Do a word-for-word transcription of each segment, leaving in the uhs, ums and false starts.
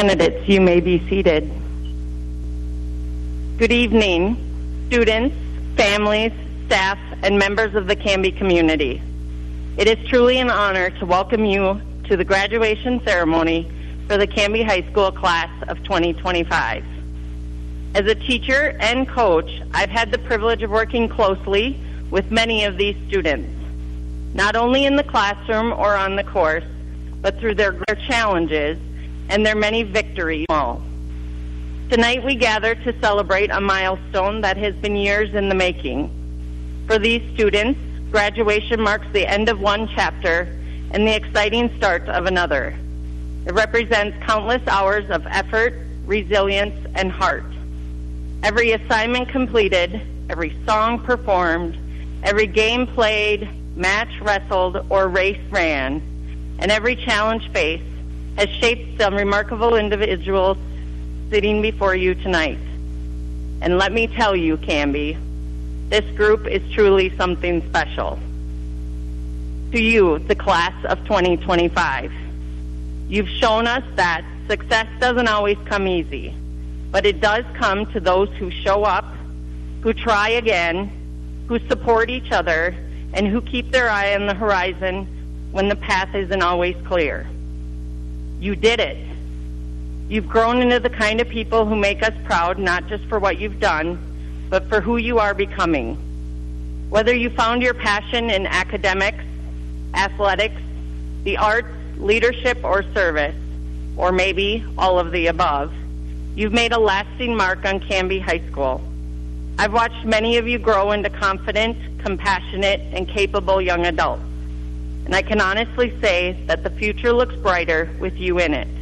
Candidates, you may be seated. Good evening, students, families, staff, and members of the Canby community. It is truly an honor to welcome you to the graduation ceremony for the Canby High School class of twenty twenty-five. As a teacher and coach, I've had the privilege of working closely with many of these students, not only in the classroom or on the course, but through their challenges and their many victories. Tonight we gather to celebrate a milestone that has been years in the making. For these students, graduation marks the end of one chapter and the exciting start of another. It represents countless hours of effort, resilience, and heart. Every assignment completed, every song performed, every game played, match wrestled, or race ran, and every challenge faced has shaped some remarkable individuals sitting before you tonight. And let me tell you, Canby, this group is truly something special. To you, the class of twenty twenty-five, you've shown us that success doesn't always come easy, but it does come to those who show up, who try again, who support each other, and who keep their eye on the horizon when the path isn't always clear. You did it. You've grown into the kind of people who make us proud, not just for what you've done, but for who you are becoming. Whether you found your passion in academics, athletics, the arts, leadership, or service, or maybe all of the above, you've made a lasting mark on Canby High School. I've watched many of you grow into confident, compassionate, and capable young adults, and I can honestly say that the future looks brighter with you in it.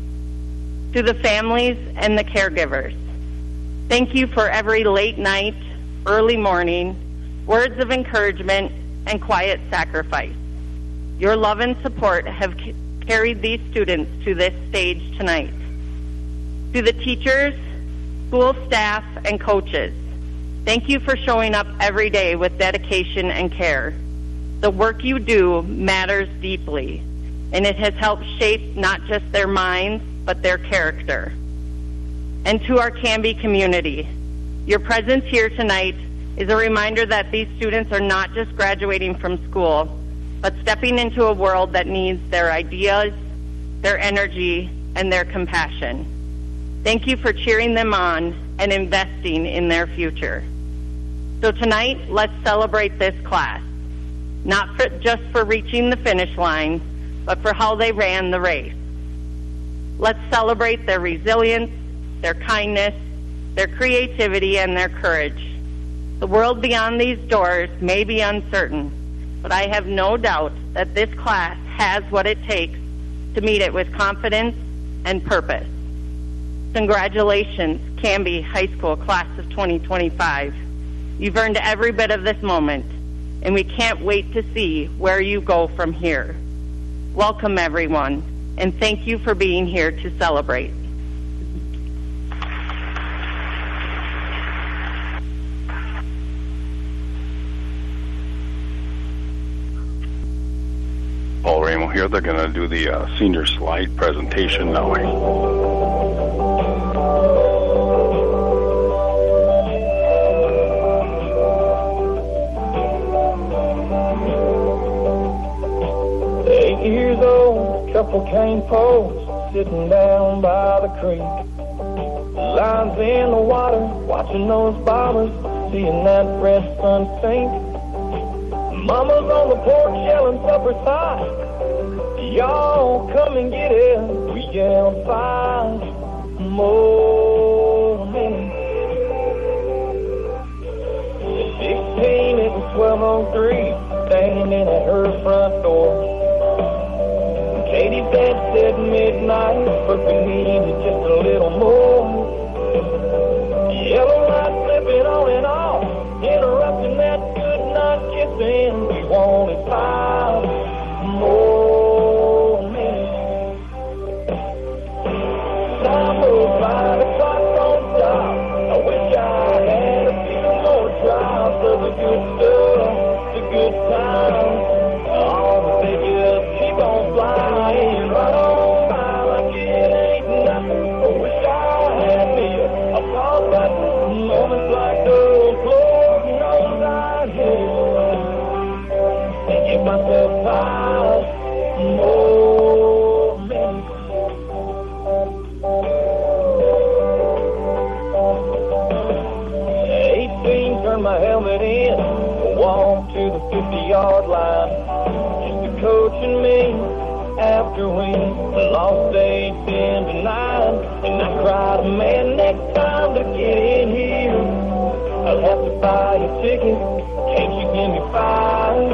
To the families and the caregivers, thank you for every late night, early morning, words of encouragement, and quiet sacrifice. Your love and support have c- carried these students to this stage tonight. To the teachers, school staff, and coaches, thank you for showing up every day with dedication and care. The work you do matters deeply, and it has helped shape not just their minds, but their character. And to our Canby community, your presence here tonight is a reminder that these students are not just graduating from school, but stepping into a world that needs their ideas, their energy, and their compassion. Thank you for cheering them on and investing in their future. So tonight, let's celebrate this class, not for, just for reaching the finish line, but for how they ran the race. Let's celebrate their resilience, their kindness, their creativity, and their courage. The world beyond these doors may be uncertain, but I have no doubt that this class has what it takes to meet it with confidence and purpose. Congratulations, Canby High School class of twenty twenty-five. You've earned every bit of this moment, and we can't wait to see where you go from here. Welcome, everyone, and thank you for being here to celebrate. Paul Ramo here. They're going to do the uh, senior slide presentation now. Years old, couple cane poles sitting down by the creek. Lines in the water, watching those bombers, seeing that fresh sun sink. Mama's on the porch yelling supper's hot. Y'all come and get it. We yell five more minutes. At sixteen, it was twelve oh three, standing at her front door. Katie's dad said midnight, but we needed just a little more. Yellow light flipping on and off, interrupting that good night kissing. We wanted five more minutes. Time goes by, the clock don't stop. I wish I had a few more drops of the good stuff, the good times. All the figures keep on flying, right on by like it ain't nothing. turn my helmet in, walk to the fifty-yard line. Just the coach and me after we lost eighteen to nine. And I cried, man, next time to get in here, I'll have to buy a ticket. Can't you give me five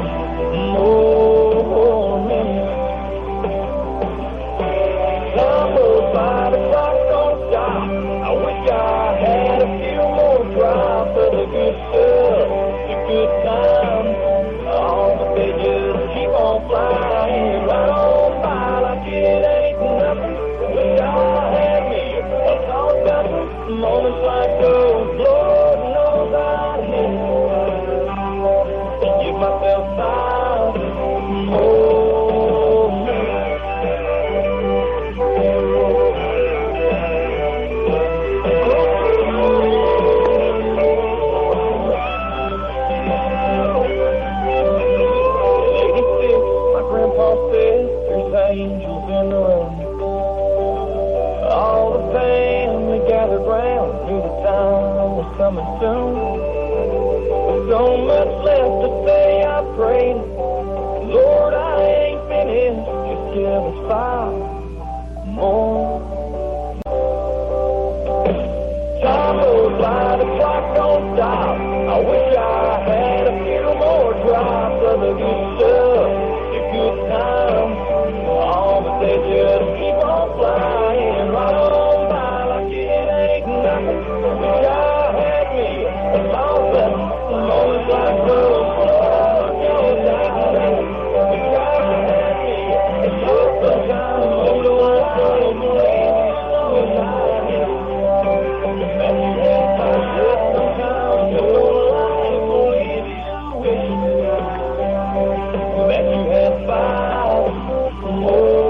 more minutes? Time goes by, the clock don't stop. I wish I had a few more drops of the good stuff, the good times. Oh, but they just keep on flying right on by like it ain't nothing. Wish I had me a thought about moments like those. Lord knows I hate to give myself five more minutes. Angels in the room. All the family gathered round, knew the time was coming soon. So much left to say, I prayed, Lord, I ain't finished, just give us five more. Time goes by, the clock don't stop. I wish I had a few more drops of the good stuff, the good times. They just keep on flying right on by like it ain't nothing. Wish I had me a thousand moments like those. Lord knows I hate. Wish I had me a thousand moments like those. Wish I had. That you had my just sometimes your life with you. Wish that you had five more.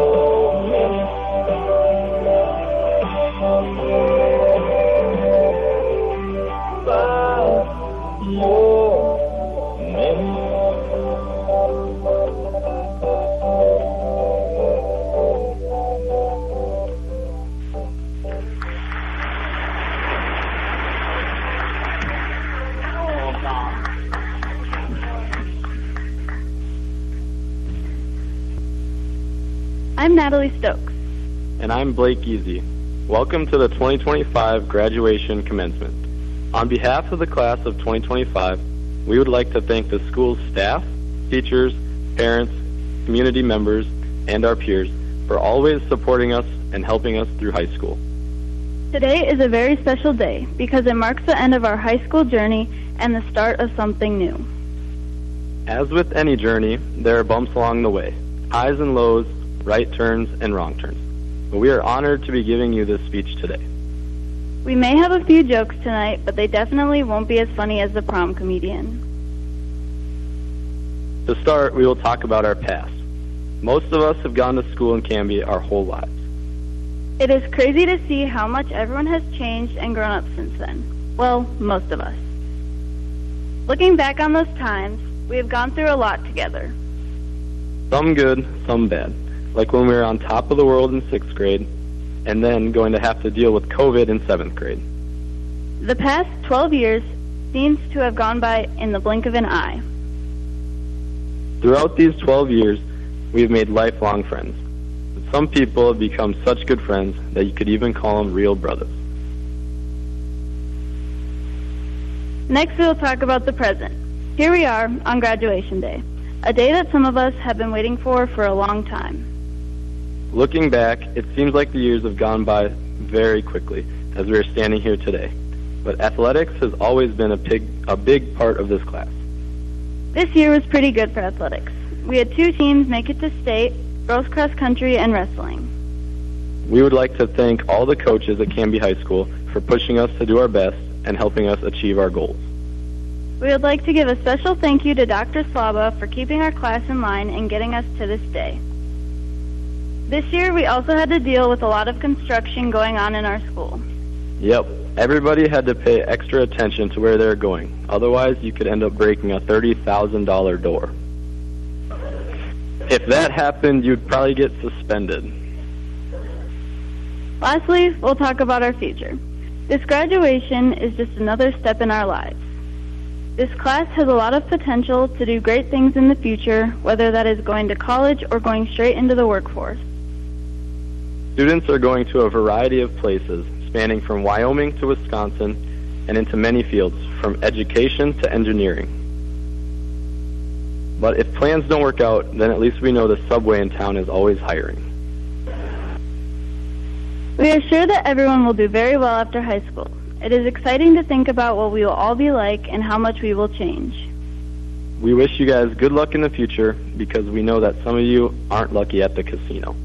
I'm Natalie Stokes. And I'm Blake Easy. Welcome to the twenty twenty-five graduation commencement. On behalf of the class of twenty twenty-five, we would like to thank the school's staff, teachers, parents, community members, and our peers for always supporting us and helping us through high school. Today is a very special day because it marks the end of our high school journey and the start of something new. As with any journey, there are bumps along the way, highs and lows, right turns and wrong turns. But we are honored to be giving you this speech today. We may have a few jokes tonight, but they definitely won't be as funny as the prom comedian. To start, we will talk about our past. Most of us have gone to school in Canby our whole lives. It is crazy to see how much everyone has changed and grown up since then. Well, most of us. Looking back on those times, we have gone through a lot together. Some good, some bad. Like when we were on top of the world in sixth grade, and then going to have to deal with COVID in seventh grade. The past twelve years seems to have gone by in the blink of an eye. Throughout these twelve years, we have made lifelong friends. Some people have become such good friends that you could even call them real brothers. Next, we will talk about the present. Here we are on graduation day, a day that some of us have been waiting for for a long time. Looking back, it seems like the years have gone by very quickly as we are standing here today. But athletics has always been a big, a big part of this class. This year was pretty good for athletics. We had two teams make it to state, girls cross country and wrestling. We would like to thank all the coaches at Canby High School for pushing us to do our best and helping us achieve our goals. We would like to give a special thank you to Doctor Slaba for keeping our class in line and getting us to this day. This year, we also had to deal with a lot of construction going on in our school. Yep, everybody had to pay extra attention to where they're going. Otherwise, you could end up breaking a thirty thousand dollars door. If that happened, you'd probably get suspended. Lastly, we'll talk about our future. This graduation is just another step in our lives. This class has a lot of potential to do great things in the future, whether that is going to college or going straight into the workforce. Students are going to a variety of places, spanning from Wyoming to Wisconsin and into many fields, from education to engineering. But if plans don't work out, then at least we know the subway in town is always hiring. We are sure that everyone will do very well after high school. It is exciting to think about what we will all be like and how much we will change. We wish you guys good luck in the future because we know that some of you aren't lucky at the casino.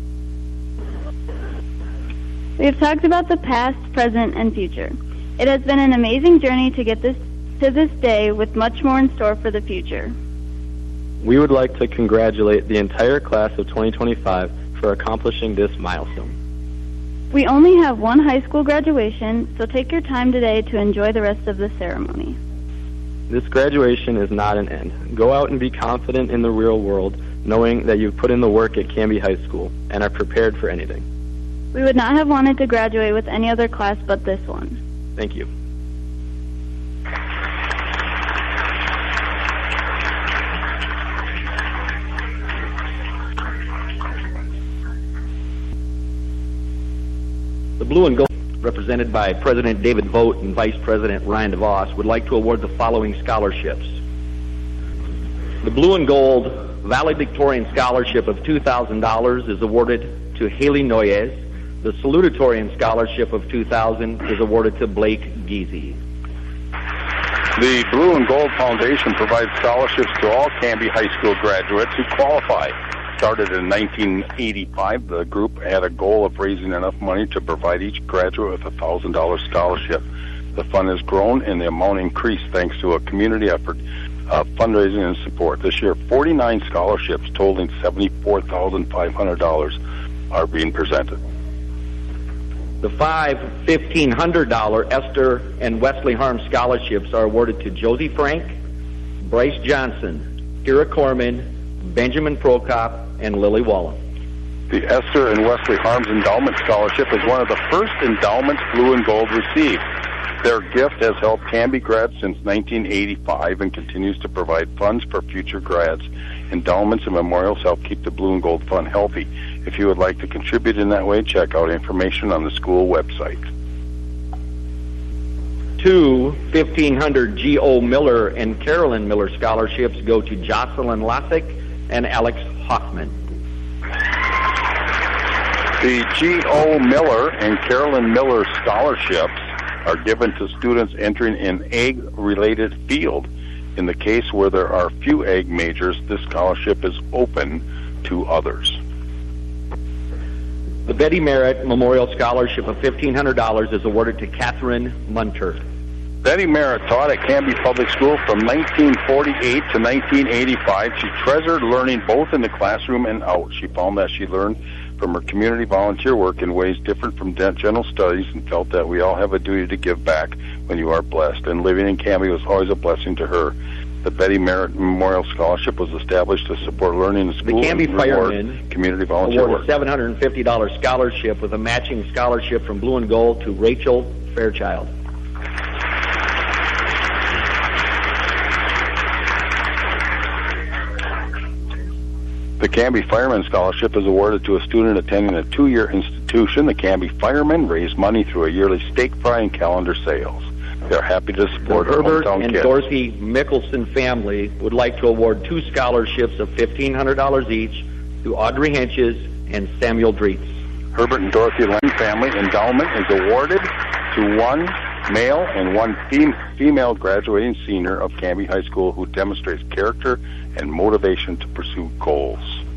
We have talked about the past, present, and future. It has been an amazing journey to get this to this day with much more in store for the future. We would like to congratulate the entire class of twenty twenty-five for accomplishing this milestone. We only have one high school graduation, so take your time today to enjoy the rest of the ceremony. This graduation is not an end. Go out and be confident in the real world, knowing that you've put in the work at Canby High School and are prepared for anything. We would not have wanted to graduate with any other class but this one. Thank you. The Blue and Gold, represented by President David Vogt and Vice President Ryan DeVos, would like to award the following scholarships. The Blue and Gold Valedictorian Scholarship of two thousand dollars is awarded to Haley Noyes. The Salutatorian Scholarship of two thousand dollars is awarded to Blake Giese. The Blue and Gold Foundation provides scholarships to all Canby High School graduates who qualify. Started in nineteen eighty-five, the group had a goal of raising enough money to provide each graduate with a one thousand dollars scholarship. The fund has grown and the amount increased thanks to a community effort of fundraising and support. This year, forty-nine scholarships totaling seventy-four thousand five hundred dollars are being presented. The five fifteen hundred dollars Esther and Wesley Harm scholarships are awarded to Josie Frank, Bryce Johnson, Kira Corman, Benjamin Prokop, and Lily Wallen. The Esther and Wesley Harms Endowment Scholarship is one of the first endowments Blue and Gold received. Their gift has helped Canby grads since nineteen eighty-five and continues to provide funds for future grads. Endowments and memorials help keep the Blue and Gold Fund healthy. If you would like to contribute in that way, check out information on the school website. Two fifteen hundred G O Miller and Carolyn Miller scholarships go to Jocelyn Lassick and Alex Hoffman. The G O Miller and Carolyn Miller scholarships are given to students entering an ag-related field. In the case where there are few ag majors, this scholarship is open to others. The Betty Merritt Memorial Scholarship of fifteen hundred dollars is awarded to Catherine Munter. Betty Merritt taught at Canby Public School from nineteen forty-eight to nineteen eighty-five. She treasured learning both in the classroom and out. She found that she learned from her community volunteer work in ways different from general studies and felt that we all have a duty to give back when you are blessed. And living in Canby was always a blessing to her. The Betty Merritt Memorial Scholarship was established to support learning in school the Canby and reward Firemen community volunteer awarded work. a seven hundred fifty dollars scholarship with a matching scholarship from Blue and Gold to Rachel Fairchild. The Canby Fireman Scholarship is awarded to a student attending a two-year institution. The Canby Firemen raise money through a yearly steak fry and calendar sales. They're happy to support The our Herbert hometown and kids. Dorothy Mickelson family would like to award two scholarships of fifteen hundred dollars each to Audrey Henches and Samuel Dreetz. Herbert and Dorothy Lynn family endowment is awarded to one male and one fem- female graduating senior of Canby High School who demonstrates character and motivation to pursue goals.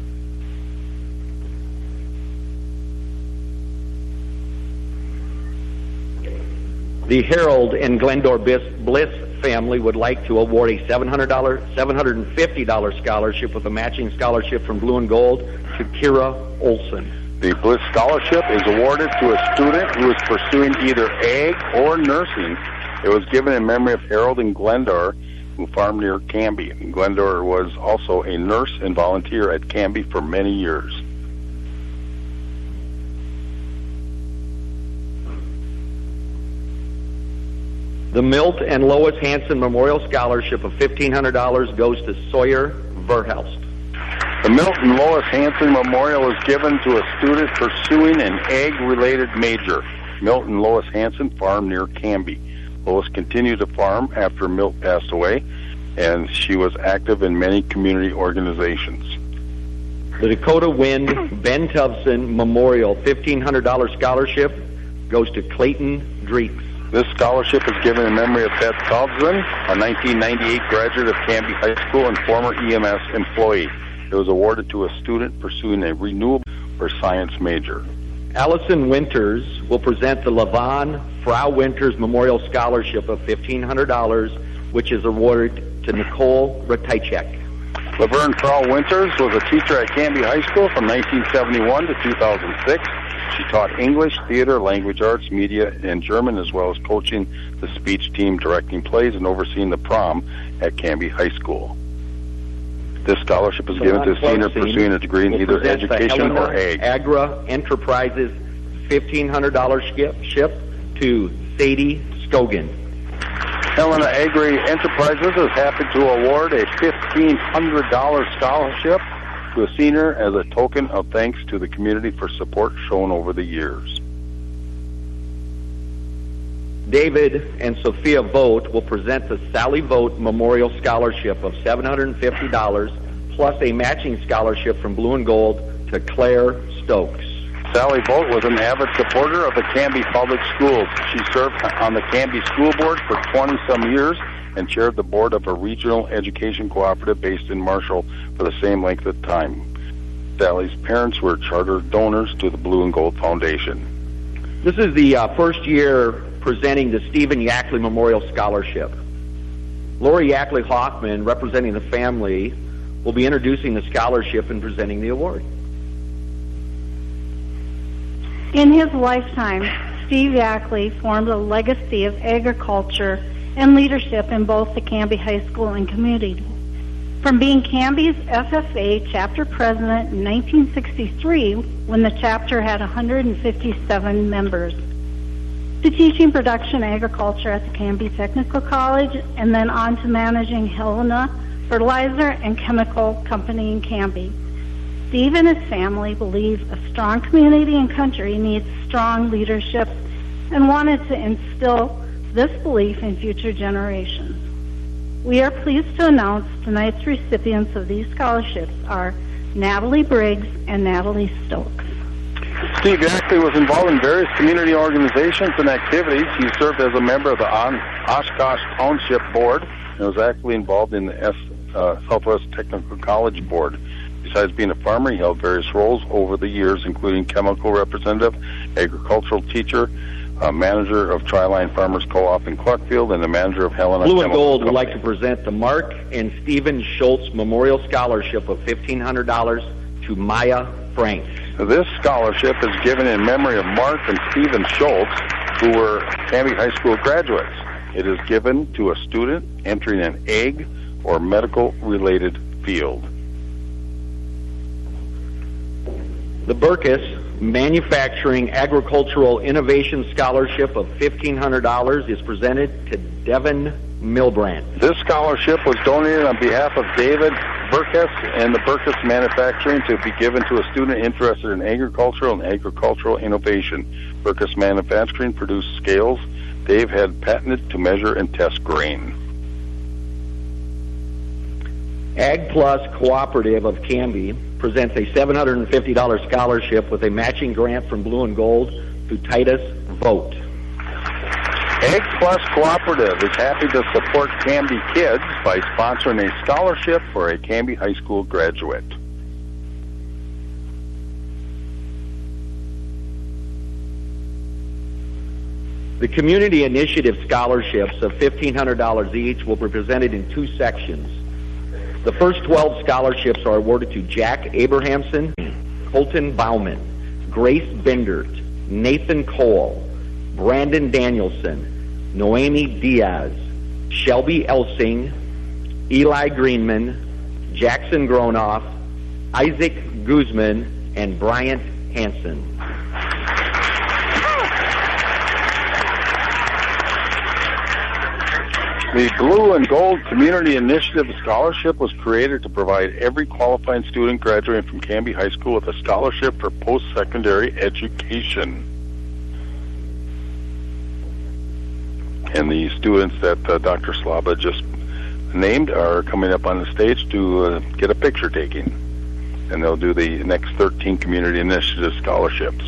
The Harold and Glendor Bliss family would like to award a seven hundred dollars, seven hundred fifty dollars scholarship with a matching scholarship from Blue and Gold to Kira Olson. The Bliss Scholarship is awarded to a student who is pursuing either ag or nursing. It was given in memory of Harold and Glendor, who farmed near Canby. And Glendor was also a nurse and volunteer at Canby for many years. The Milt and Lois Hansen Memorial Scholarship of fifteen hundred dollars goes to Sawyer Verhelst. The Milt and Lois Hansen Memorial is given to a student pursuing an ag-related major. Milt and Lois Hansen farmed near Canby. Lois continued to farm after Milt passed away, and she was active in many community organizations. The Dakota Wind Ben Tubson Memorial fifteen hundred dollars scholarship goes to Clayton Dreeks. This scholarship is given in memory of Beth Tubson, a nineteen ninety-eight graduate of Canby High School and former E M S employee. It was awarded to a student pursuing a renewable or science major. Allison Winters will present the Lavon Frau Winters Memorial Scholarship of fifteen hundred dollars, which is awarded to Nicole Ratajczak. Laverne Frau Winters was a teacher at Canby High School from nineteen seventy-one to two thousand six. She taught English, theater, language arts, media, and German, as well as coaching the speech team, directing plays, and overseeing the prom at Canby High School. This scholarship is given to a senior pursuing a degree in either education or ag. Agra Enterprises fifteen hundred dollars ship to Sadie Scogan. Helena Agri Enterprises is happy to award a fifteen hundred dollars scholarship to a senior as a token of thanks to the community for support shown over the years. David and Sophia Vogt will present the Sally Vogt Memorial Scholarship of seven hundred fifty dollars plus a matching scholarship from Blue and Gold to Claire Stokes. Sally Vogt was an avid supporter of the Canby Public Schools. She served on the Canby School Board for twenty-some years and chaired the board of a regional education cooperative based in Marshall for the same length of time. Sally's parents were charter donors to the Blue and Gold Foundation. This is the uh, first year presenting the Stephen Yackley Memorial Scholarship. Lori Yackley Hoffman, representing the family, will be introducing the scholarship and presenting the award. In his lifetime, Steve Yackley formed a legacy of agriculture and leadership in both the Canby High School and community. From being Canby's F F A chapter president in nineteen sixty-three, when the chapter had one hundred fifty-seven members, to teaching production agriculture at the Canby Technical College, and then on to managing Helena Fertilizer and Chemical Company in Canby. Steve and his family believe a strong community and country needs strong leadership and wanted to instill this belief in future generations. We are pleased to announce tonight's recipients of these scholarships are Natalie Briggs and Natalie Stokes. Steve Yackley was involved in various community organizations and activities. He served as a member of the Oshkosh Township Board and was actively involved in the S, uh, Southwest Technical College Board. Besides being a farmer, he held various roles over the years, including chemical representative, agricultural teacher, uh, manager of Triline Farmers Co-op in Clarkfield, and the manager of Helena Blue and Chemical Gold would Company. like to present the Mark and Stephen Schultz Memorial Scholarship of fifteen hundred dollars to Maya Franks. This scholarship is given in memory of Mark and Stephen Schultz, who were Canby High School graduates. It is given to a student entering an ag or medical-related field. The Burkus Manufacturing Agricultural Innovation Scholarship of fifteen hundred dollars is presented to Devin Milbrand. This scholarship was donated on behalf of David Burkus and the Burkus Manufacturing to be given to a student interested in agricultural and agricultural innovation. Burkus Manufacturing produced scales Dave had patented to measure and test grain. Ag Plus Cooperative of Canby presents a seven hundred fifty dollars scholarship with a matching grant from Blue and Gold to Titus Vogt. Ag Plus Cooperative is happy to support Canby kids by sponsoring a scholarship for a Canby High School graduate. The Community Initiative scholarships of fifteen hundred dollars each will be presented in two sections. The first twelve scholarships are awarded to Jack Abrahamson, Colton Bauman, Grace Bendert, Nathan Cole, Brandon Danielson, Noemi Diaz, Shelby Elsing, Eli Greenman, Jackson Gronoff, Isaac Guzman, and Bryant Hansen. The Blue and Gold Community Initiative Scholarship was created to provide every qualifying student graduating from Canby High School with a scholarship for post-secondary education. And the students that uh, Doctor Slaba just named are coming up on the stage to uh, get a picture taking. And they'll do the next thirteen Community Initiative scholarships.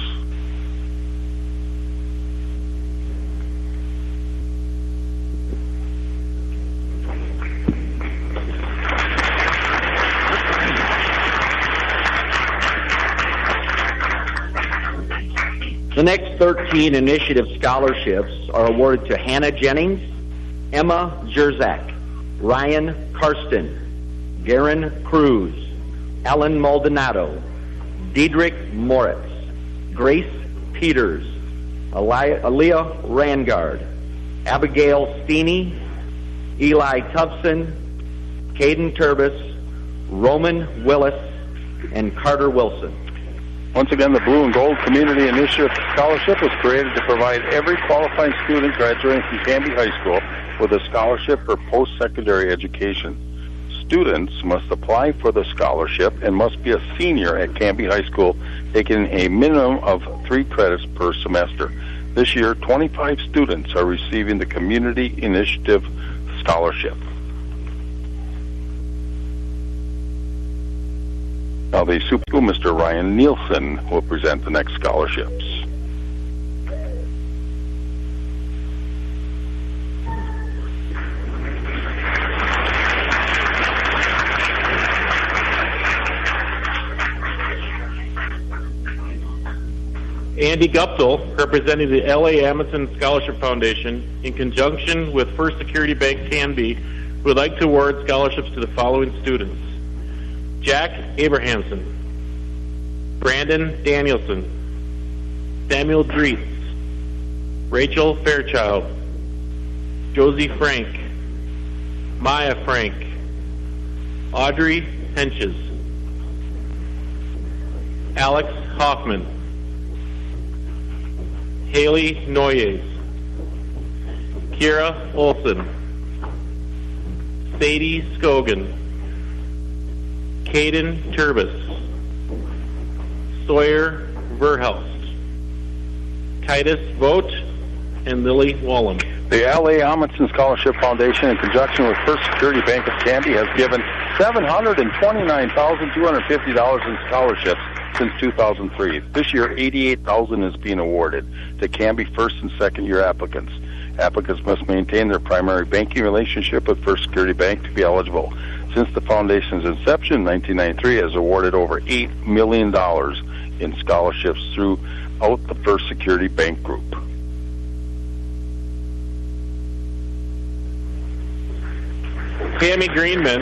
The next thirteen initiative scholarships are awarded to Hannah Jennings, Emma Jerzak, Ryan Karsten, Garen Cruz, Alan Maldonado, Diedrich Moritz, Grace Peters, Aaliyah Rangard, Abigail Steeney, Eli Tubson, Caden Turbis, Roman Willis, and Carter Wilson. Once again, the Blue and Gold Community Initiative Scholarship was created to provide every qualifying student graduating from Canby High School with a scholarship for post-secondary education. Students must apply for the scholarship and must be a senior at Canby High School, taking a minimum of three credits per semester. This year, twenty-five students are receiving the Community Initiative Scholarship. Now, the Super School, Mister Ryan Nielsen, will present the next scholarships. Andy Guptill, representing the L A Amundsen Scholarship Foundation, in conjunction with First Security Bank Canby, would like to award scholarships to the following students: Jack Abrahamson, Brandon Danielson, Samuel Dries, Rachel Fairchild, Josie Frank, Maya Frank, Audrey Henches, Alex Hoffman, Haley Noyes, Kira Olson, Sadie Scogan, Caden Turbis, Sawyer Verhelst, Titus Vogt, and Lily Wallum. The L A Amundsen Scholarship Foundation, in conjunction with First Security Bank of Canby, has given seven hundred twenty-nine thousand two hundred fifty dollars in scholarships since two thousand three. This year, eighty-eight thousand dollars is being awarded to Canby first and second year applicants. Applicants must maintain their primary banking relationship with First Security Bank to be eligible. Since the foundation's inception in nineteen ninety-three, it has awarded over eight million dollars in scholarships throughout the First Security Bank Group. Tammy Greenman,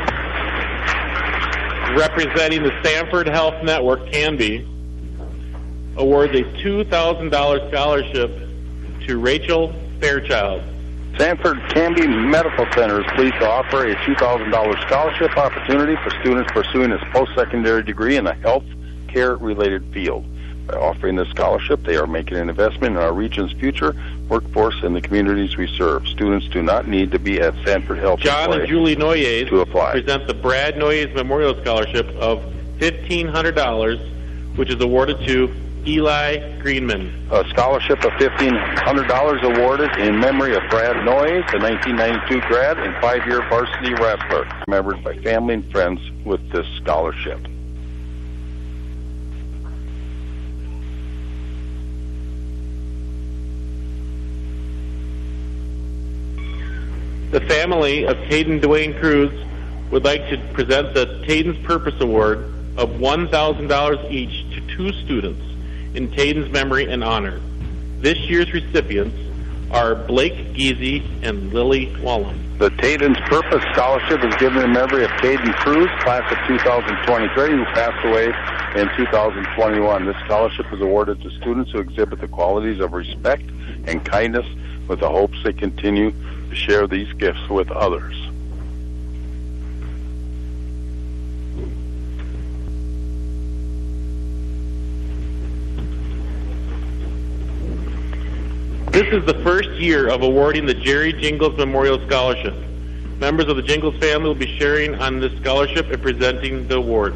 representing the Sanford Health Network Canby, awards a two thousand dollars scholarship to Rachel Fairchild. Sanford Canby Medical Center is pleased to offer a two thousand dollars scholarship opportunity for students pursuing a post-secondary degree in a health care-related field. By offering this scholarship, they are making an investment in our region's future workforce and the communities we serve. Students do not need to be at Sanford Health John and Julie Noyes to apply. Present the Brad Noyes Memorial Scholarship of fifteen hundred dollars, which is awarded to Eli Greenman. A scholarship of fifteen hundred dollars awarded in memory of Brad Noyes, a nineteen ninety-two grad and five-year varsity wrestler, remembered by family and friends with this scholarship. The family of Caden Dwayne Cruz would like to present the Taden's Purpose Award of one thousand dollars each to two students in Taden's memory and honor. This year's recipients are Blake Geezy and Lily Wallum. The Taden's Purpose Scholarship is given in memory of Caden Cruz, class of two thousand twenty-three, who passed away in two thousand twenty-one. This scholarship is awarded to students who exhibit the qualities of respect and kindness, with the hopes they continue to share these gifts with others. This is the first year of awarding the Jerry Jingles Memorial Scholarship. Members of the Jingles family will be sharing on this scholarship and presenting the award.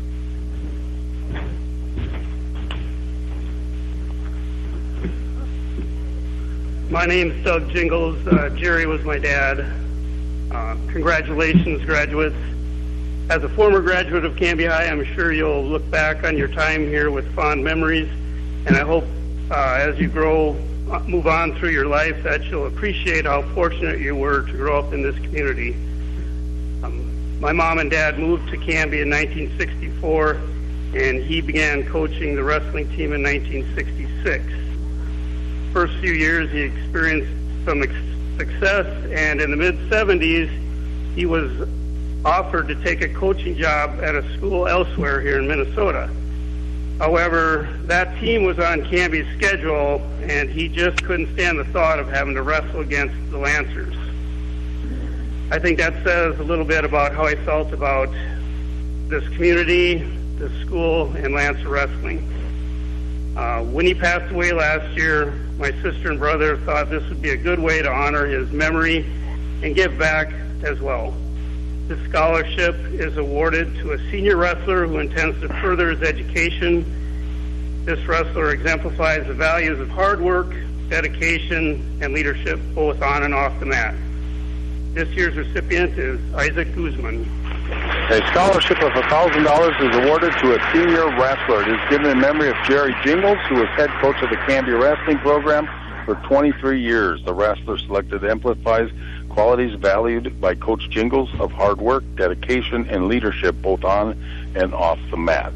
My name's Doug Jingles. Uh, Jerry was my dad. Uh, congratulations, graduates. As a former graduate of Canby High, I'm sure you'll look back on your time here with fond memories, and I hope uh, as you grow, uh, move on through your life, that you'll appreciate how fortunate you were to grow up in this community. Um, my mom and dad moved to Canby in nineteen sixty-four, and he began coaching the wrestling team in nineteen sixty-six. First few years, he experienced some ex- success, and in the mid seventies, he was offered to take a coaching job at a school elsewhere here in Minnesota. However, that team was on Canby's schedule, and he just couldn't stand the thought of having to wrestle against the Lancers. I think that says a little bit about how I felt about this community, this school, and Lancer Wrestling. Uh, when he passed away last year, my sister and brother thought this would be a good way to honor his memory and give back as well. This scholarship is awarded to a senior wrestler who intends to further his education. This wrestler exemplifies the values of hard work, dedication, and leadership both on and off the mat. This year's recipient is Isaac Guzman. A scholarship of one thousand dollars is awarded to a senior wrestler. It is given in memory of Jerry Jingles, who was head coach of the Canby Wrestling Program for twenty-three years. The wrestler selected amplifies qualities valued by Coach Jingles of hard work, dedication, and leadership both on and off the mat.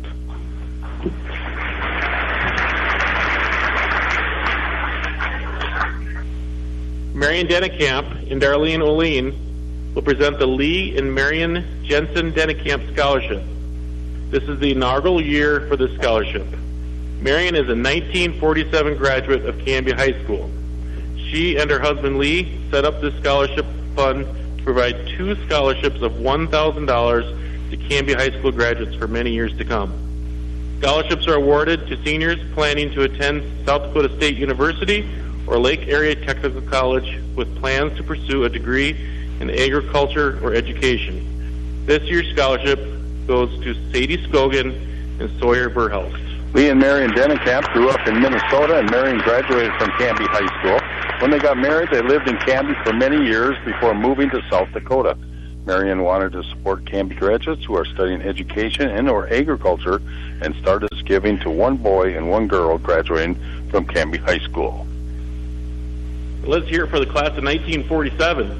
Marion Dennekamp and Darlene Oline will present the Lee and Marion Jensen Dennekamp Scholarship. This is the inaugural year for this scholarship. Marion is a nineteen forty-seven graduate of Canby High School. She and her husband Lee set up this scholarship fund to provide two scholarships of one thousand dollars to Canby High School graduates for many years to come. Scholarships are awarded to seniors planning to attend South Dakota State University or Lake Area Technical College with plans to pursue a degree in agriculture or education. This year's scholarship goes to Sadie Scogan and Sawyer Burhouse. Lee and Marion Dennekamp grew up in Minnesota, and Marion graduated from Canby High School. When they got married, they lived in Canby for many years before moving to South Dakota. Marion wanted to support Canby graduates who are studying education and or agriculture and started giving to one boy and one girl graduating from Canby High School. Let's hear it for the class of nineteen forty-seven.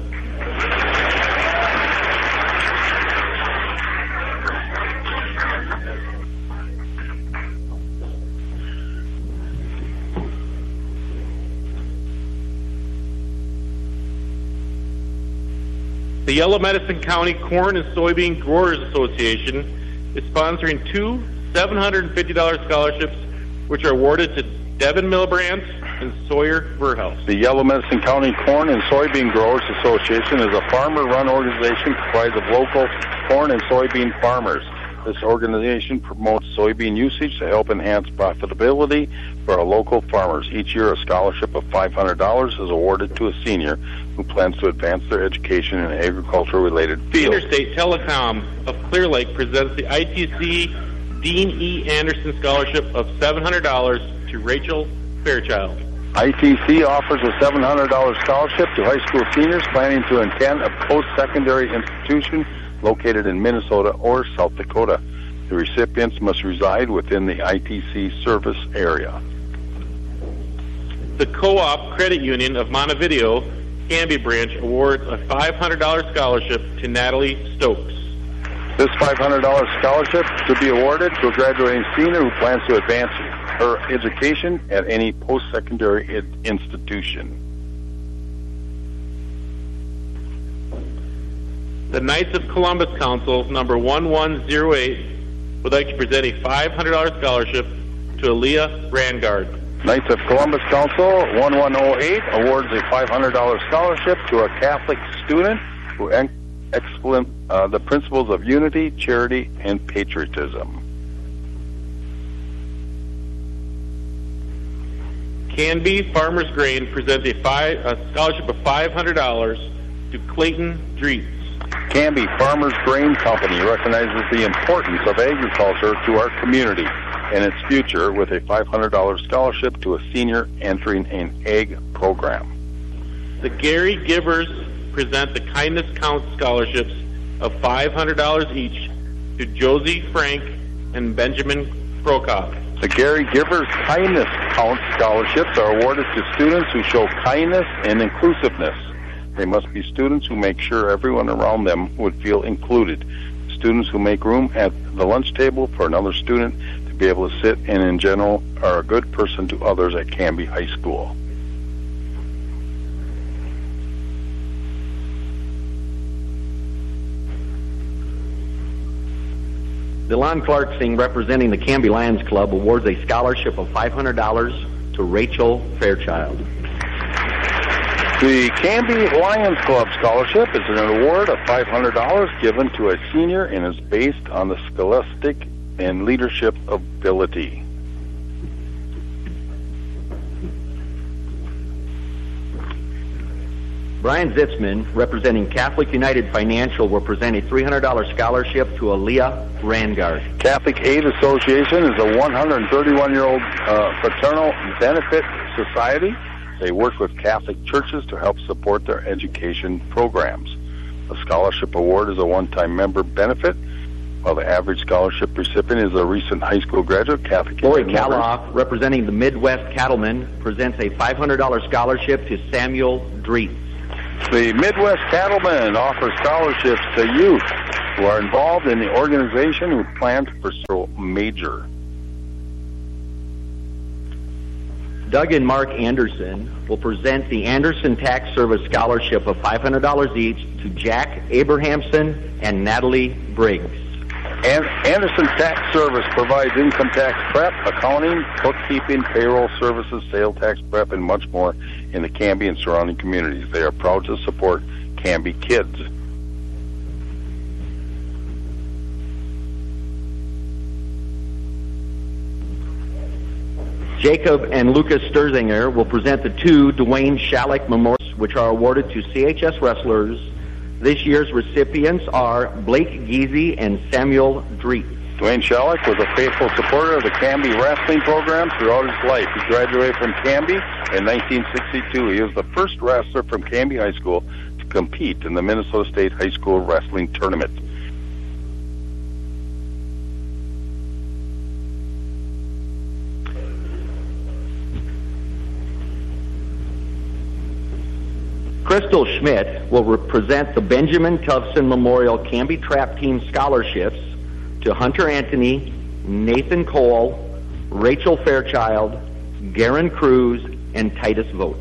The Yellow Medicine County Corn and Soybean Growers Association is sponsoring two seven hundred fifty dollars scholarships, which are awarded to Devin Milbrandt and Sawyer Burhouse. The Yellow Medicine County Corn and Soybean Growers Association is a farmer-run organization comprised of local corn and soybean farmers. This organization promotes soybean usage to help enhance profitability for our local farmers. Each year, a scholarship of five hundred dollars is awarded to a senior who plans to advance their education in agriculture-related fields. Interstate Telecom of Clear Lake presents the I T C Dean E. Anderson Scholarship of seven hundred dollars to Rachel Fairchild. I T C offers a seven hundred dollars scholarship to high school seniors planning to attend a post-secondary institution located in Minnesota or South Dakota. The recipients must reside within the I T C service area. The Co-op Credit Union of Montevideo, Canby Branch, awards a five hundred dollars scholarship to Natalie Stokes. This five hundred dollars scholarship to be awarded to a graduating senior who plans to advance her education at any post-secondary institution. The Knights of Columbus Council, number one one zero eight, would like to present a five hundred dollars scholarship to Aaliyah Rangard. Knights of Columbus Council one one zero eight awards a five hundred dollars scholarship to a Catholic student who explains uh, the principles of unity, charity, and patriotism. Canby Farmers Grain presents a, five, a scholarship of five hundred dollars to Clayton Dreets. Canby Farmers Grain Company recognizes the importance of agriculture to our community and its future with a five hundred dollars scholarship to a senior entering an ag program. The Gary Givers present the Kindness Counts scholarships of five hundred dollars each to Josie Frank and Benjamin Prokoff. The Gary Givers Kindness Counts scholarships are awarded to students who show kindness and inclusiveness. They must be students who make sure everyone around them would feel included. Students who make room at the lunch table for another student to be able to sit and in general are a good person to others at Canby High School. DeLon Clarksing, representing the Canby Lions Club, awards a scholarship of five hundred dollars to Rachel Fairchild. The Canby Lions Club Scholarship is an award of five hundred dollars given to a senior and is based on the scholastic and leadership ability. Brian Zitzman, representing Catholic United Financial, will present a three hundred dollars scholarship to Aaliyah Rangard. Catholic Aid Association is a one hundred thirty-one-year-old uh, fraternal benefit society. They work with Catholic churches to help support their education programs. The scholarship award is a one-time member benefit, while the average scholarship recipient is a recent high school graduate. Catholic Lori Kaloff, representing the Midwest Cattlemen, presents a five hundred dollars scholarship to Samuel Dreets. The Midwest Cattlemen offers scholarships to youth who are involved in the organization who plan to pursue a major. Doug and Mark Anderson will present the Anderson Tax Service Scholarship of five hundred dollars each to Jack Abrahamson and Natalie Briggs. And Anderson Tax Service provides income tax prep, accounting, bookkeeping, payroll services, sales tax prep, and much more in the Canby and surrounding communities. They are proud to support Canby kids. Jacob and Lucas Sturzinger will present the two Dwayne Shalik Memorials, which are awarded to C H S wrestlers. This year's recipients are Blake Geezy and Samuel Dreet. Dwayne Shalik was a faithful supporter of the Canby wrestling program throughout his life. He graduated from Canby in nineteen sixty-two. He was the first wrestler from Canby High School to compete in the Minnesota State High School Wrestling Tournament. Crystal Schmidt will represent the Benjamin Tufson Memorial Canby Trap Team scholarships to Hunter Anthony, Nathan Cole, Rachel Fairchild, Garen Cruz, and Titus Vogt.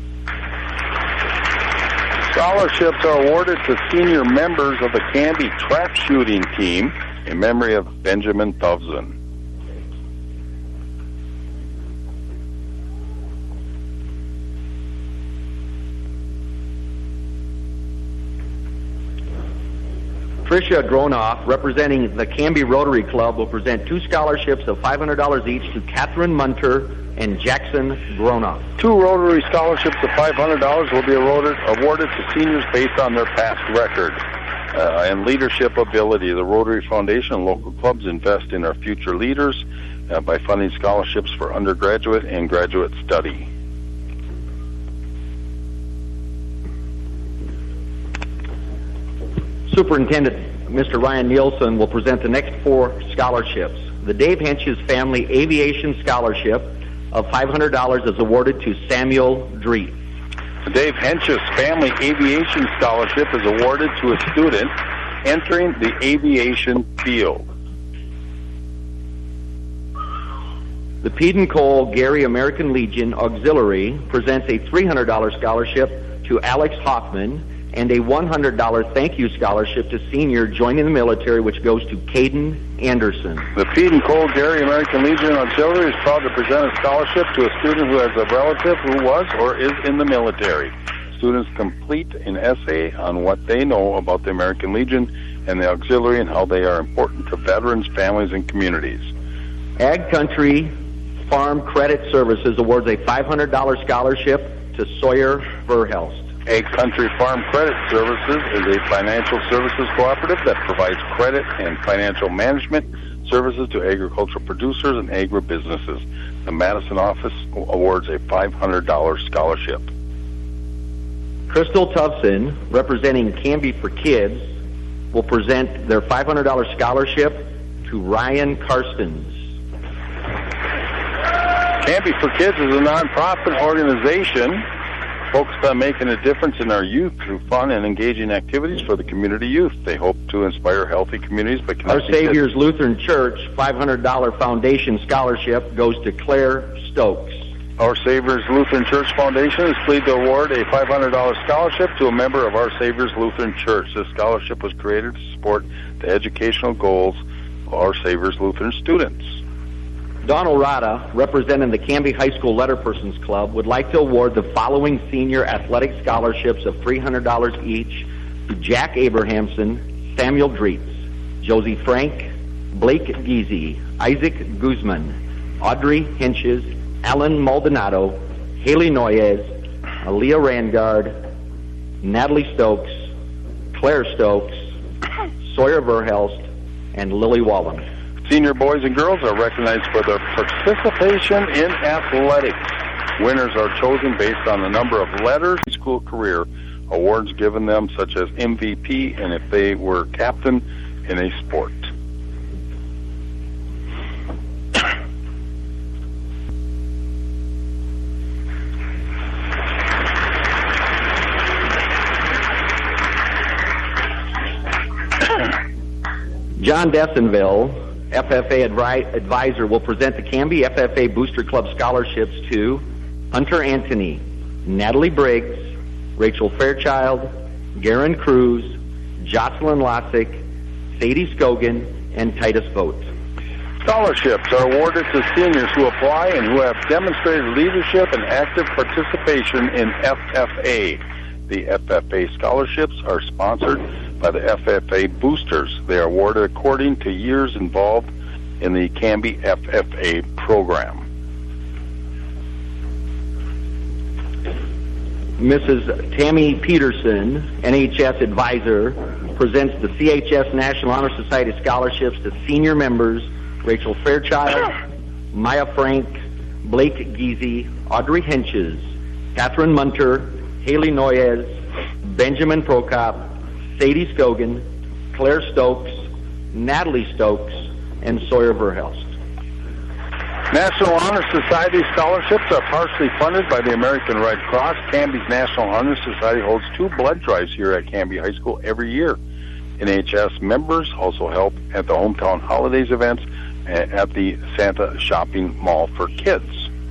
Scholarships are awarded to senior members of the Canby Trap Shooting Team in memory of Benjamin Tufson. Tricia Gronoff, representing the Canby Rotary Club, will present two scholarships of five hundred dollars each to Catherine Munter and Jackson Gronoff. Two Rotary scholarships of five hundred dollars will be awarded, awarded to seniors based on their past record uh, and leadership ability. The Rotary Foundation and local clubs invest in our future leaders uh, by funding scholarships for undergraduate and graduate study. Superintendent Mister Ryan Nielsen will present the next four scholarships. The Dave Hench's Family Aviation Scholarship of five hundred dollars is awarded to Samuel Dreet. The Dave Hench's Family Aviation Scholarship is awarded to a student entering the aviation field. The Peden Cole Gary American Legion Auxiliary presents a three hundred dollars scholarship to Alex Hoffman and a one hundred dollars thank you scholarship to senior joining the military, which goes to Caden Anderson. The Peden Cole Gary American Legion Auxiliary is proud to present a scholarship to a student who has a relative who was or is in the military. Students complete an essay on what they know about the American Legion and the Auxiliary and how they are important to veterans, families, and communities. Ag Country Farm Credit Services awards a five hundred dollars scholarship to Sawyer Verhelst. Ag Country Farm Credit Services is a financial services cooperative that provides credit and financial management services to agricultural producers and agribusinesses. The Madison office awards a five hundred dollars scholarship. Crystal Tufson, representing Canby for Kids, will present their five hundred dollars scholarship to Ryan Karstens. Canby for Kids is a nonprofit organization focused on making a difference in our youth through fun and engaging activities for the community youth. They hope to inspire healthy communities by connecting Our Savior's kids. Lutheran Church five hundred dollars Foundation Scholarship goes to Claire Stokes. Our Savior's Lutheran Church Foundation is pleased to award a five hundred dollars scholarship to a member of Our Savior's Lutheran Church. This scholarship was created to support the educational goals of Our Savior's Lutheran students. Donald Rada, representing the Canby High School Letterpersons Club, would like to award the following senior athletic scholarships of three hundred dollars each to Jack Abrahamson, Samuel Dreetz, Josie Frank, Blake Giese, Isaac Guzman, Audrey Hinches, Alan Maldonado, Haley Noyes, Aaliyah Rangard, Natalie Stokes, Claire Stokes, Sawyer Verhelst, and Lily Wallen. Senior boys and girls are recognized for their participation in athletics. Winners are chosen based on the number of letters in school career, awards given them such as M V P, and if they were captain in a sport. John Dessenville, F F A advi- advisor, will present the Canby F F A Booster Club scholarships to Hunter Anthony, Natalie Briggs, Rachel Fairchild, Garen Cruz, Jocelyn Lossick, Sadie Scogan, and Titus Vogt. Scholarships are awarded to seniors who apply and who have demonstrated leadership and active participation in F F A. The F F A scholarships are sponsored by the F F A Boosters. They are awarded according to years involved in the Canby F F A program. Missus Tammy Peterson, N H S advisor, presents the C H S National Honor Society scholarships to senior members Rachel Fairchild, Maya Frank, Blake Giese, Audrey Hinches, Catherine Munter, Haley Noyes, Benjamin Prokop, Sadie Scogan, Claire Stokes, Natalie Stokes, and Sawyer Verhelst. National Honor Society scholarships are partially funded by the American Red Cross. Canby's National Honor Society holds two blood drives here at Canby High School every year. N H S members also help at the Hometown Holidays events at the Santa Shopping Mall for Kids.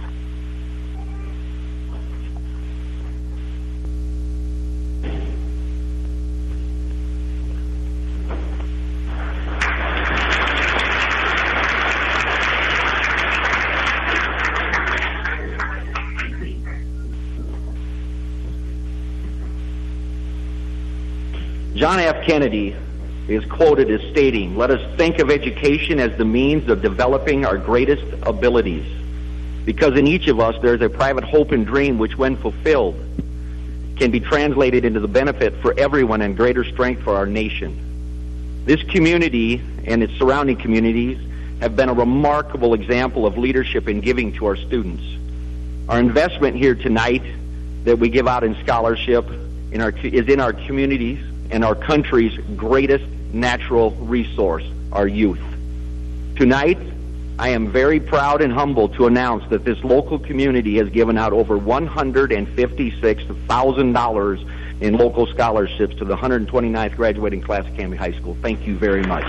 John F. Kennedy is quoted as stating, "Let us think of education as the means of developing our greatest abilities, because in each of us there is a private hope and dream which, when fulfilled, can be translated into the benefit for everyone and greater strength for our nation." This community and its surrounding communities have been a remarkable example of leadership and giving to our students. Our investment here tonight that we give out in scholarship in our, is in our communities and our country's greatest natural resource, our youth. Tonight, I am very proud and humbled to announce that this local community has given out over one hundred fifty-six thousand dollars in local scholarships to the one hundred twenty-ninth graduating class of Canby High School. Thank you very much.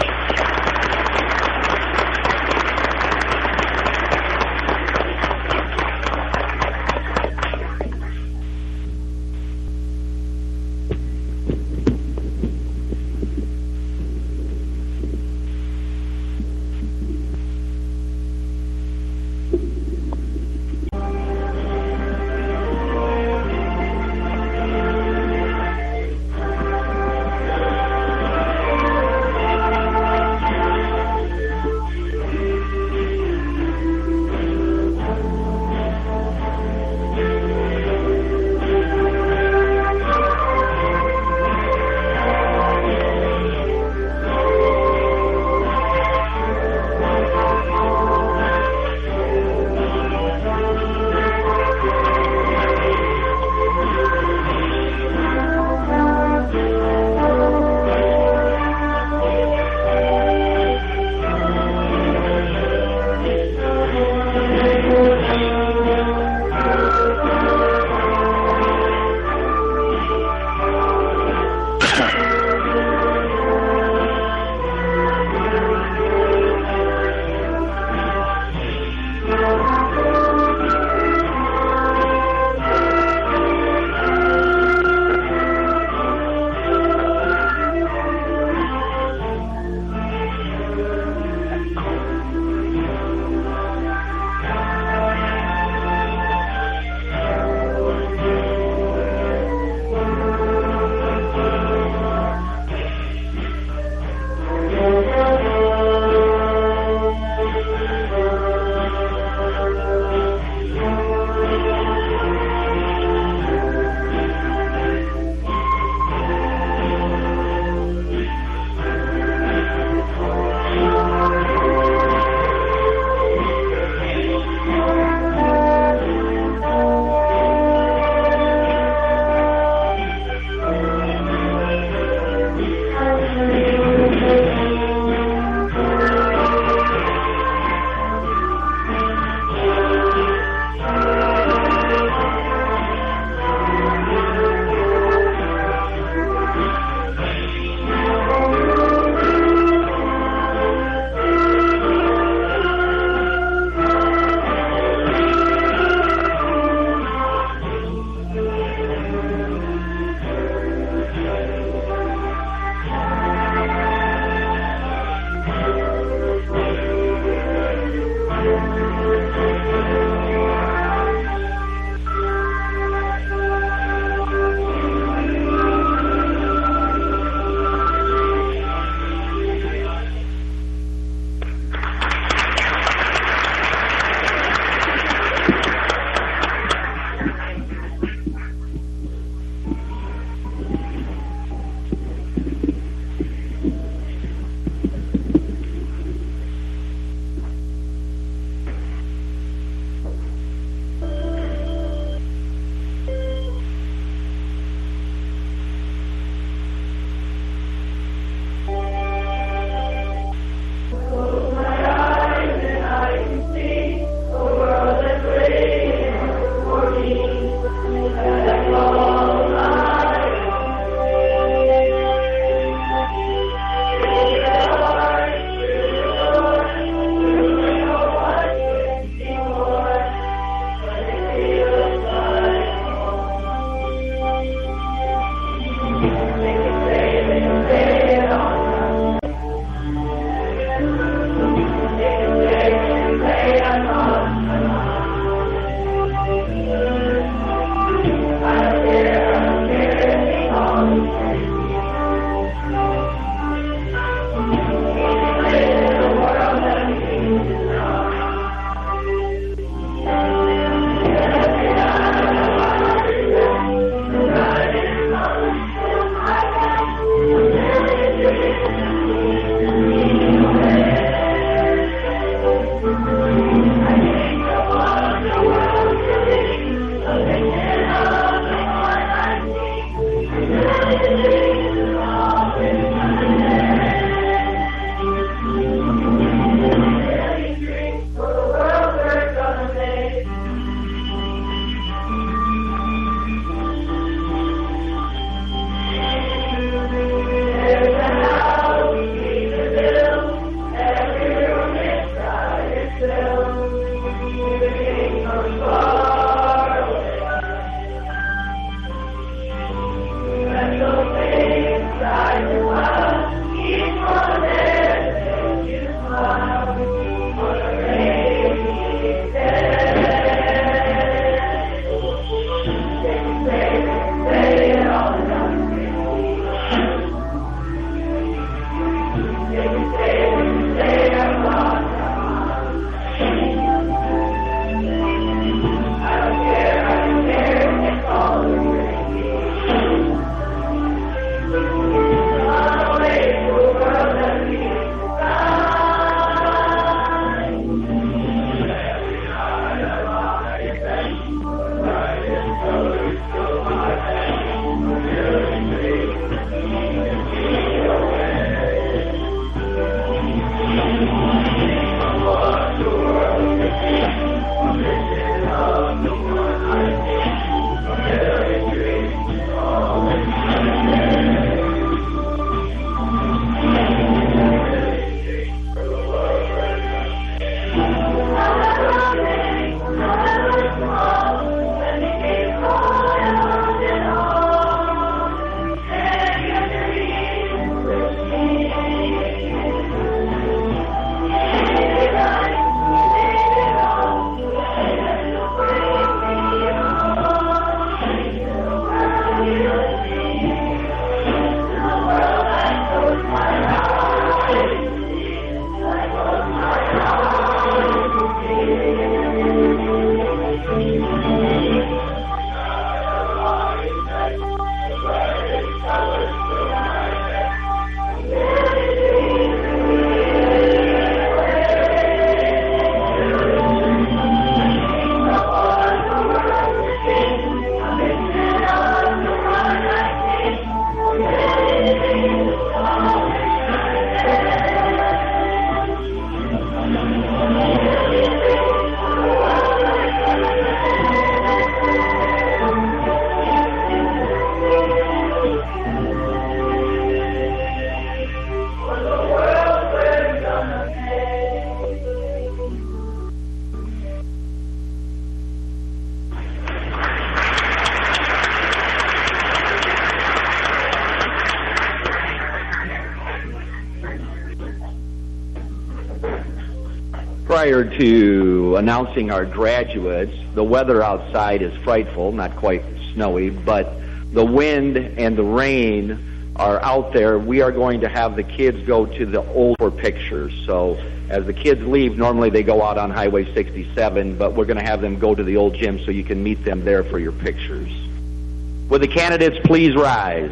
prior to announcing our graduates, the weather outside is frightful, not quite snowy, but the wind and the rain are out there. We are going to have the kids go to the older pictures. So as the kids leave, normally they go out on Highway sixty-seven, but we're going to have them go to the old gym so you can meet them there for your pictures. Would the candidates please rise?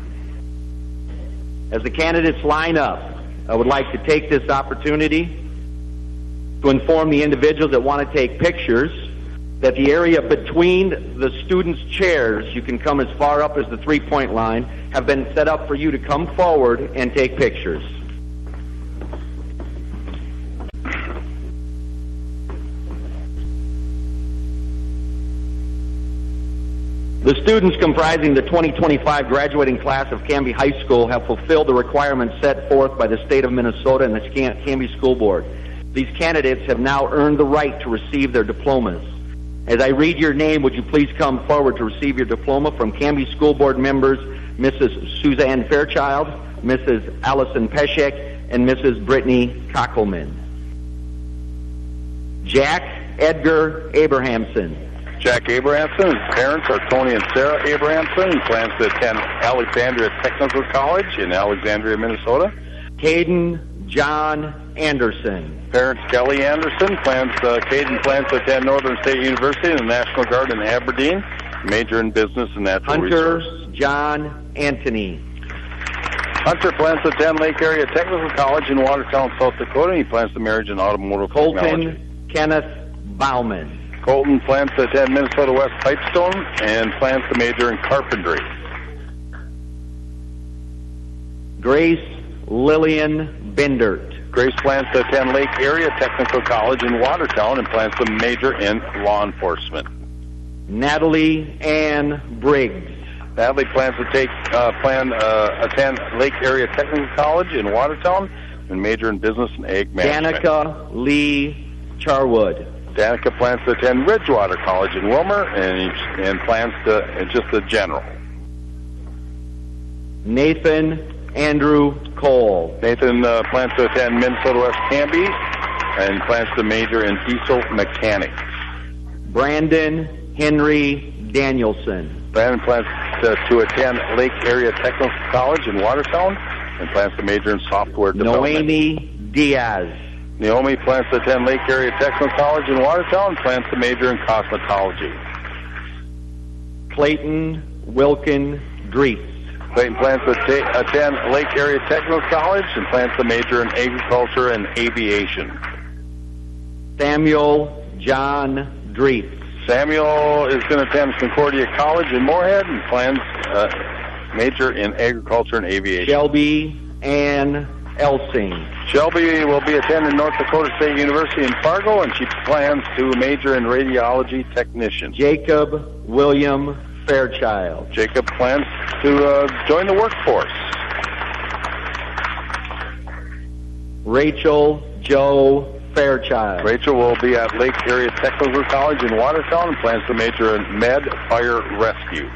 As the candidates line up, I would like to take this opportunity to inform the individuals that want to take pictures that the area between the students' chairs, you can come as far up as the three-point line, have been set up for you to come forward and take pictures. The students comprising the twenty twenty-five graduating class of Canby High School have fulfilled the requirements set forth by the state of Minnesota and the Canby School Board. These candidates have now earned the right to receive their diplomas. As I read your name, would you please come forward to receive your diploma from Canby School Board members Missus Suzanne Fairchild, Missus Allison Peshek, and Missus Brittany Kockelman. Jack Edgar Abrahamson. Jack Abrahamson, his parents are Tony and Sarah Abrahamson. He plans to attend Alexandria Technical College in Alexandria, Minnesota. Caden John Anderson. Parents Kelly Anderson. Plans uh, Caden plans to attend Northern State University and the National Guard in Aberdeen. Major in business and natural Hunter resources. John Anthony. Hunter plans to attend Lake Area Technical College in Watertown, South Dakota. He plans to marry in automotive Colton technology. Kenneth Bauman. Colton plans to attend Minnesota West Pipestone and plans to major in carpentry. Grace Lillian Bendert. Grace plans to attend Lake Area Technical College in Watertown and plans to major in law enforcement. Natalie Ann Briggs. Natalie plans to take uh, plan uh, attend Lake Area Technical College in Watertown and major in business and ag management. Danica Lee Charwood. Danica plans to attend Ridgewater College in Wilmer and and plans to and just a general. Nathan Andrew Cole. Nathan uh, plans to attend Minnesota West Canby and plans to major in diesel mechanics. Brandon Henry Danielson. Brandon plans to, to attend Lake Area Technical College in Watertown and plans to major in software development. Noemi Diaz. Naomi plans to attend Lake Area Technical College in Watertown and plans to major in cosmetology. Clayton Wilkin Dries. Clayton plans to ta- attend Lake Area Technical College and plans to major in agriculture and aviation. Samuel John Dries. Samuel is going to attend Concordia College in Moorhead and plans uh, major in agriculture and aviation. Shelby Ann Elsing. Shelby will be attending North Dakota State University in Fargo, and she plans to major in radiology technician. Jacob William Fairchild. Jacob plans to uh, join the workforce. Rachel Joe Fairchild. Rachel will be at Lake Area Technical College in Watertown and plans to major in med fire rescue.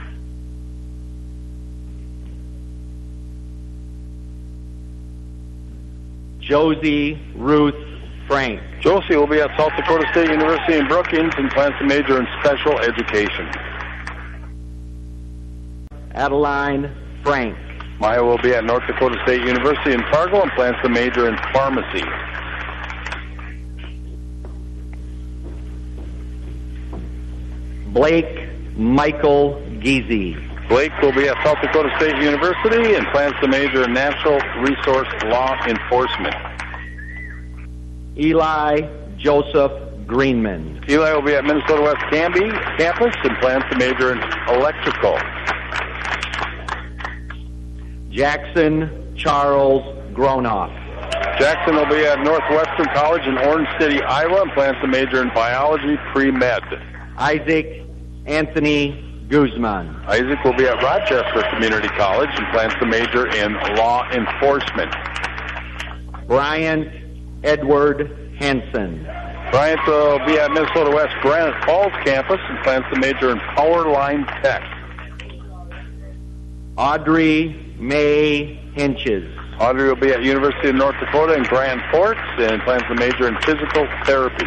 Josie Ruth Frank. Josie will be at South Dakota State University in Brookings and plans to major in special education. Adeline Frank. Maya will be at North Dakota State University in Fargo and plans to major in pharmacy. Blake Michael Giese. Blake will be at South Dakota State University and plans to major in natural resource law enforcement. Eli Joseph Greenman. Eli will be at Minnesota West Canby campus and plans to major in electrical. Jackson Charles Gronoff. Jackson will be at Northwestern College in Orange City, Iowa, and plans to major in biology pre-med. Isaac Anthony Guzman. Isaac will be at Rochester Community College and plans to major in law enforcement. Bryant Edward Henson. Bryant will be at Minnesota West Granite Falls campus and plans to major in power line tech. Audrey May Hinches. Audrey will be at University of North Dakota in Grand Forks and plans to major in physical therapy.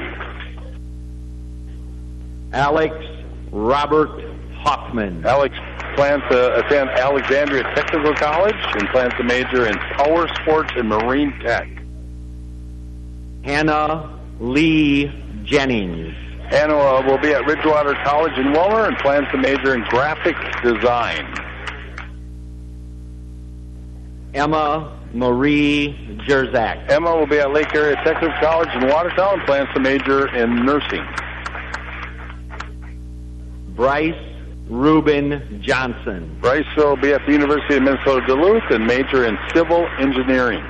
Alex Robert Hoffman. Alex plans to attend Alexandria Technical College and plans to major in power sports and marine tech. Hannah Lee Jennings. Hannah uh, will be at Ridgewater College in Willmar and plans to major in graphic design. Emma Marie Jerzak. Emma will be at Lake Area Technical College in Watertown and plans to major in nursing. Bryce Reuben Johnson. Bryce will be at the University of Minnesota Duluth and major in civil engineering.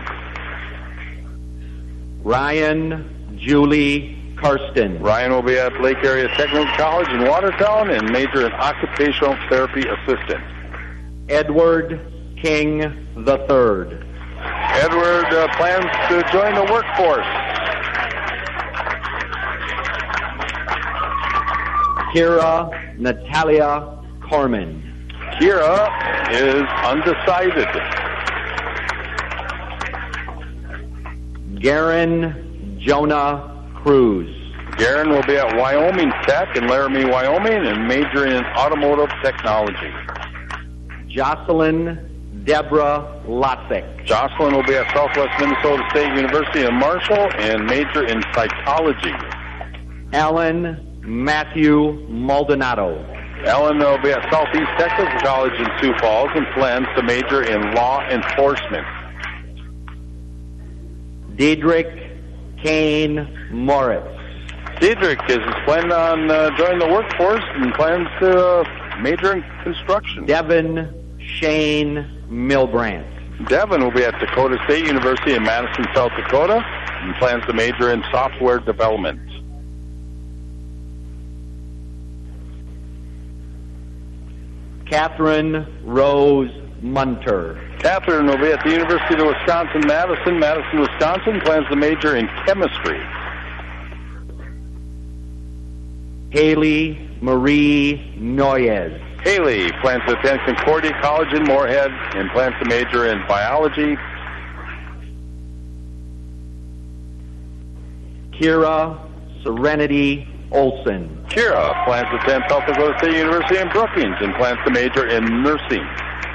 Ryan Julie Karsten. Ryan will be at Lake Area Technical College in Watertown and major in occupational therapy assistant. Edward King the Third. Edward uh, plans to join the workforce. Kira Natalia Corman. Kira is undecided. Garen Jonah Cruz. Garen will be at Wyoming Tech in Laramie, Wyoming, and major in automotive technology. Jocelyn Deborah Lotzek. Jocelyn will be at Southwest Minnesota State University in Marshall and major in psychology. Alan Matthew Maldonado. Alan will be at Southeast Technical College in Sioux Falls and plans to major in law enforcement. Diedrich Kane Moritz. Diedrich is planning on uh, joining the workforce and plans to uh, major in construction. Devin Shane Milbrandt. Devin will be at Dakota State University in Madison, South Dakota, and plans to major in software development. Catherine Rose Munter. Catherine will be at the University of Wisconsin-Madison, Madison, Wisconsin, plans to major in chemistry. Haley Marie Noyes. Haley plans to attend Concordia College in Moorhead and plans to major in biology. Kira Serenity Olson. Kira plans to attend South Dakota State University in Brookings and plans to major in nursing.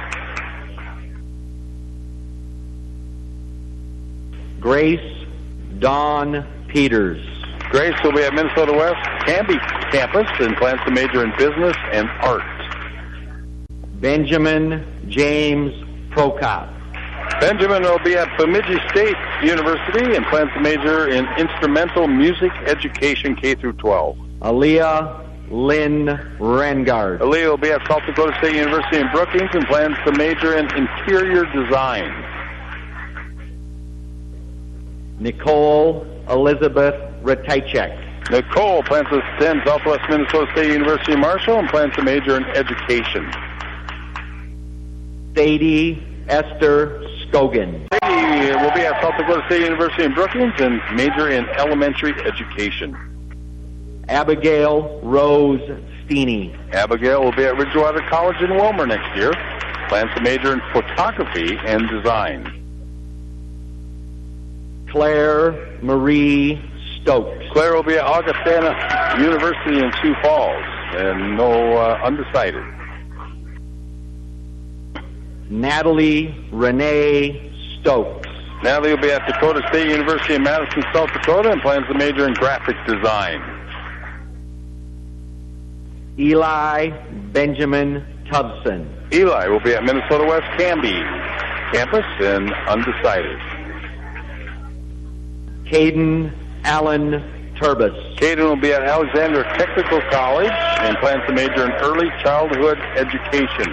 Grace Dawn Peters. Grace will be at Minnesota West Canby campus and plans to major in business and art. Benjamin James Prokop. Benjamin will be at Bemidji State University and plans to major in instrumental music education K through twelve. Aaliyah Lynn Rengard. Aaliyah will be at South Dakota State University in Brookings and plans to major in interior design. Nicole Elizabeth Ratajczak. Nicole plans to attend Southwest Minnesota State University in Marshall and plans to major in education. Sadie Esther Scogan. Sadie will be at South Dakota State University in Brookings and major in elementary education. Abigail Rose Steeney. Abigail will be at Ridgewater College in Willmar next year. Plans to major in photography and design. Claire Marie Stokes. Claire will be at Augustana University in Sioux Falls and no uh, undecided. Natalie Renee Stokes. Natalie will be at Dakota State University in Madison, South Dakota, and plans to major in graphic design. Eli Benjamin Tubson. Eli will be at Minnesota West Canby campus and undecided. Caden Allen Turbis. Caden will be at Alexander Technical College and plans to major in early childhood education.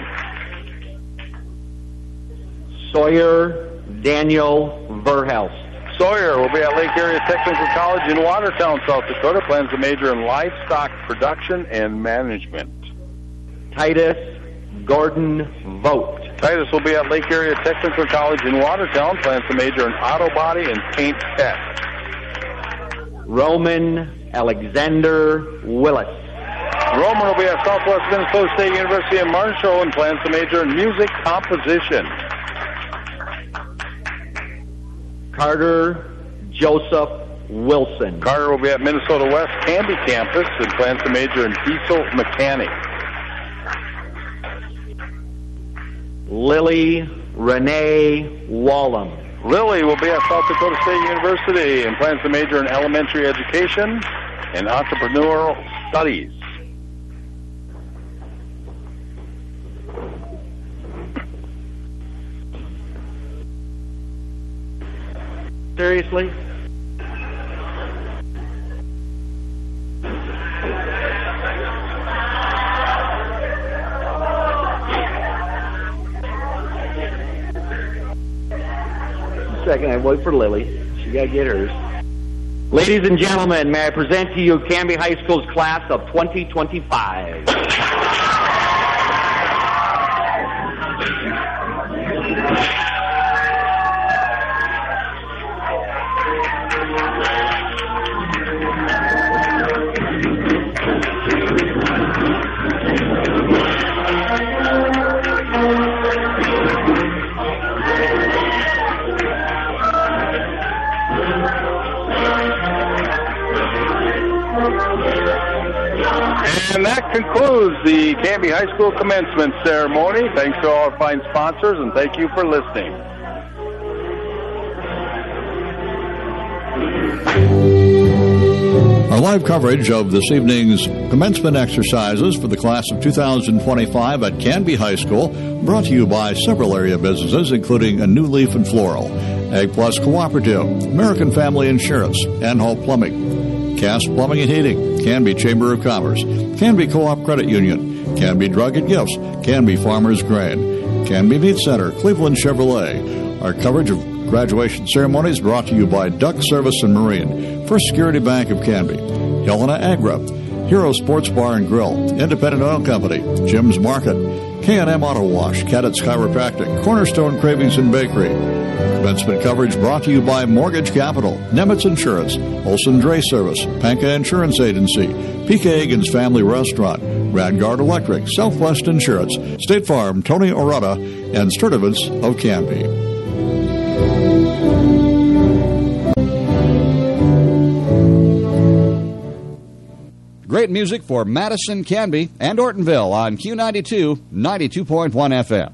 Sawyer Daniel Verhelst. Sawyer will be at Lake Area Technical College in Watertown, South Dakota. Plans to major in livestock production and management. Titus Gordon Vogt. Titus will be at Lake Area Technical College in Watertown. Plans to major in auto body and paint tech. Roman Alexander Willis. Roman will be at Southwest Minnesota State University in Marshall and plans to major in music composition. Carter Joseph Wilson. Carter will be at Minnesota West Canby campus and plans to major in diesel mechanics. Lily Renee Wallum. Lily will be at South Dakota State University and plans to major in elementary education and entrepreneurial studies. Seriously? Second, I wait for Lily. She got to get hers. Ladies and gentlemen, may I present to you Canby High School's class of twenty twenty-five. And that concludes the Canby High School commencement ceremony. Thanks to all our fine sponsors, and thank you for listening. Our live coverage of this evening's commencement exercises for the class of two thousand twenty-five at Canby High School brought to you by several area businesses, including A New Leaf and Floral, Ag Plus Cooperative, American Family Insurance, and Hope Plumbing, Cass Plumbing and Heating, Canby Chamber of Commerce, Canby Co-op Credit Union, Canby Drug and Gifts, Canby Farmers Grain, Canby Meat Center, Cleveland Chevrolet. Our coverage of graduation ceremonies brought to you by Duck Service and Marine, First Security Bank of Canby, Helena Agra, Hero Sports Bar and Grill, Independent Oil Company, Jim's Market, K and M Auto Wash, Cadets Chiropractic, Cornerstone Cravings and Bakery. Commencement coverage brought to you by Mortgage Capital, Nemitz Insurance, Olson Dray Service, Panka Insurance Agency, P K Egan's Family Restaurant, Radgard Electric, Southwest Insurance, State Farm, Tony Orada, and Sturdivants of Canby. Great music for Madison, Canby, and Ortonville on Q ninety-two, ninety-two point one F M.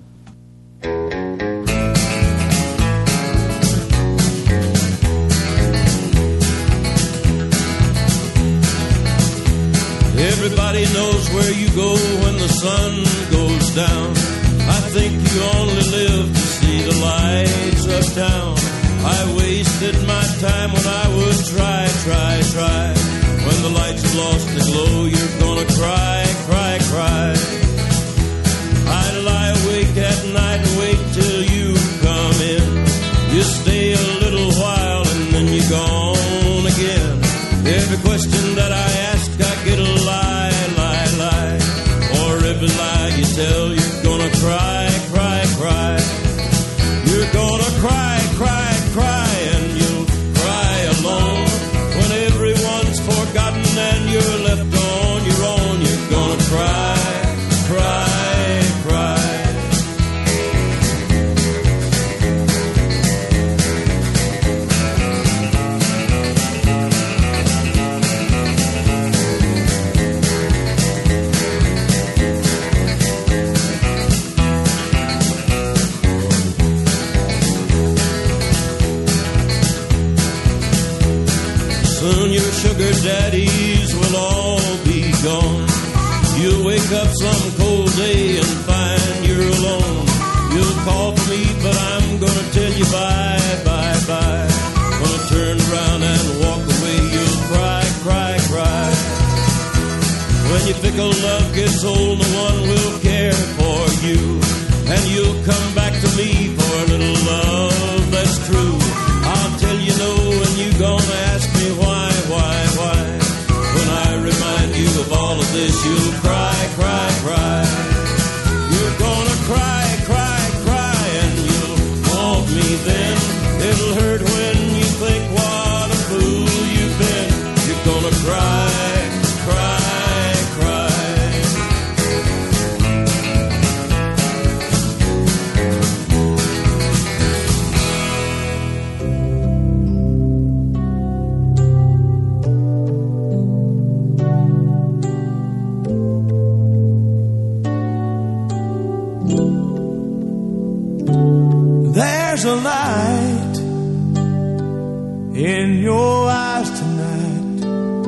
Everybody knows where you go when the sun goes down. I think you only live to see the lights of town. I wasted my time when I would try, try, try. When the lights have lost the glow, you're gonna cry, cry, cry. I lie awake at night and wait till you come in. You stay a little while and then you're gone again. Every question that I ask, I get a lie, lie, lie. Or every lie you tell, you're gonna cry, cry, cry. You're gonna cry, cry, cry, and you'll cry alone. When everyone's forgotten and you're left on your own, you're gonna cry, cry, cry. Soon your sugar daddies will all be gone. You'll wake up some cold day and find you're alone. You'll call for me, but I'm gonna tell you bye, bye, bye. Gonna turn around and walk away. You'll cry, cry, cry. When your fickle love gets old, no one will care for you. And you'll come back to me for a little love that's true. I'll tell you no, and you gonna ask me why, why, why. When I remind you of all of this, you'll cry, cry, cry. You're gonna cry, cry, cry, and you'll want me then. It'll hurt when you think what a fool you've been. You're gonna cry, cry, cry. there's a light in your eyes tonight.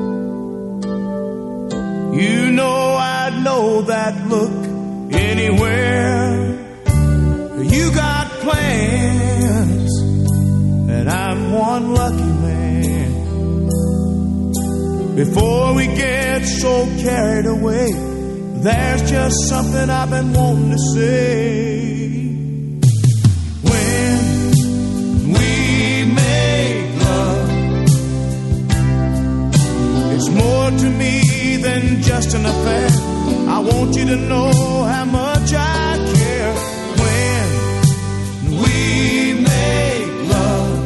You know I'd know that look anywhere. You got plans, and I'm one lucky man. Before we get so carried away, there's just something I've been wanting to say. When we make love, it's more to me than just an affair. I want you to know how much I care. When we make love,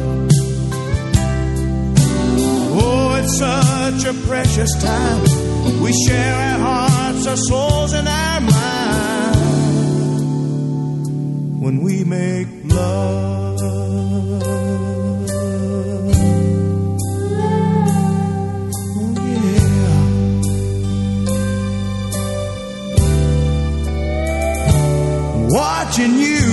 oh, it's such a precious time. We share our hearts, our souls, and our minds when we make love. Oh, yeah. Watching you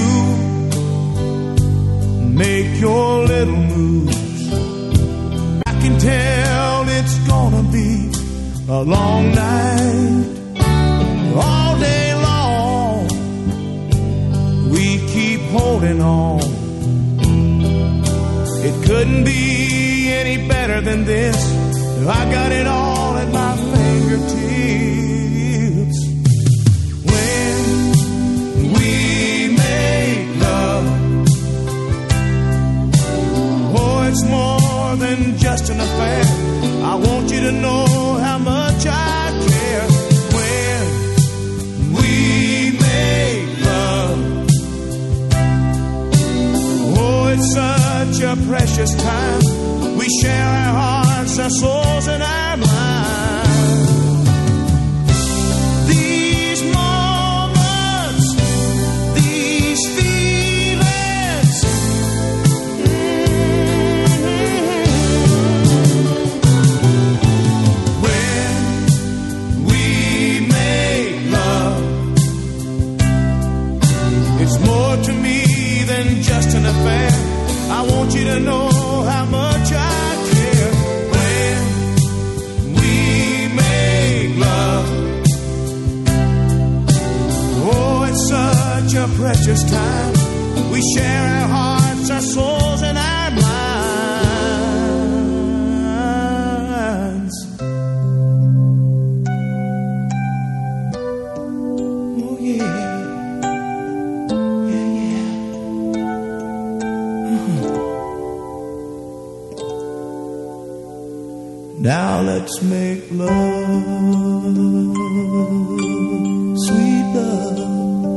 make your little moves, I can tell it's gonna be a long night. All day long we keep holding on. It couldn't be any better than this. I got it all at my fingertips. When we make love, oh, it's more than just an affair. I want you to know how much I care. When we make love, oh, it's such a precious time. We share our hearts, our souls, and our minds. These moments, these feelings, when we make love, it's more to me than just an affair. I want you to know how much I care. When we make love, oh, it's such a precious time. We share our hearts, our souls, and our minds. Oh, yeah. Now let's make love, sweet love.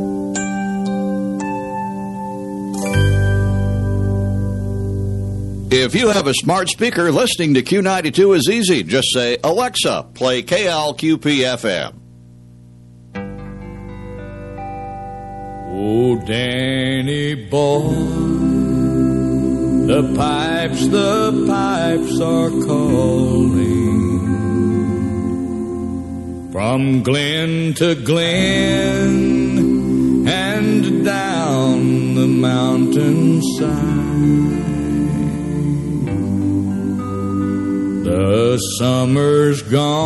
If you have a smart speaker, listening to Q ninety-two is easy. Just say, Alexa, play K L Q P F M. Oh, Danny boy, the pipes, the pipes are calling. From glen to glen and down the mountainside. The summer's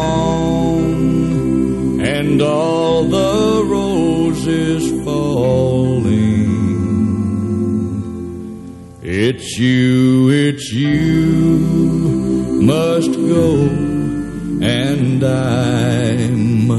gone and all the roses falling. It's you, it's you must go and I